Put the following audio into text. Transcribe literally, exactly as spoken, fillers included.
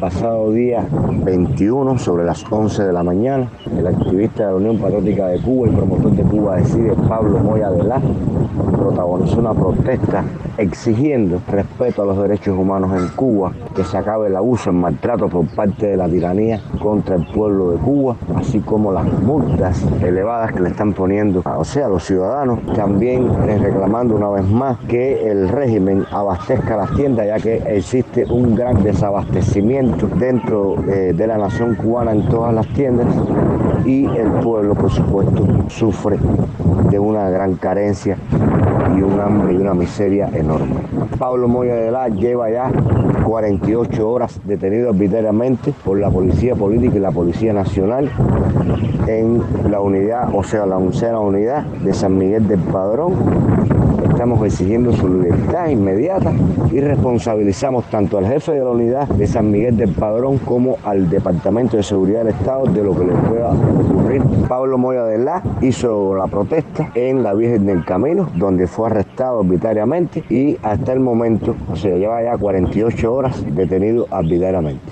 pasado día veintiuno, sobre las once de la mañana, el activista de la Unión Patriótica de Cuba y promotor de Cuba Decide, Pablo Moya Adelá, protagonizó una protesta exigiendo respeto a los derechos humanos en Cuba, que se acabe el abuso, el maltrato por parte de la tiranía contra el pueblo de Cuba, así como las multas elevadas que le están poniendo, o sea, a los ciudadanos. También reclamando una vez más que el régimen abastezca las tiendas, ya que existe un gran desabastecimiento dentro eh, de la nación cubana en todas las tiendas, y el pueblo, por supuesto, sufre de una gran carencia y un hambre y una miseria enorme. Pablo Moya Adelá lleva ya cuarenta y ocho horas detenido arbitrariamente por la Policía Política y la Policía Nacional en la unidad, o sea, la oncena unidad de San Miguel del Padrón. Estamos exigiendo su libertad inmediata y responsabilizamos tanto al jefe de la unidad de San Miguel del Padrón como al Departamento de Seguridad del Estado de lo que le pueda ocurrir. Pablo Moya Adelá hizo la protesta en la Virgen del Camino, donde fue arrestado arbitrariamente y hasta el momento, o sea, lleva ya cuarenta y ocho horas detenido arbitrariamente.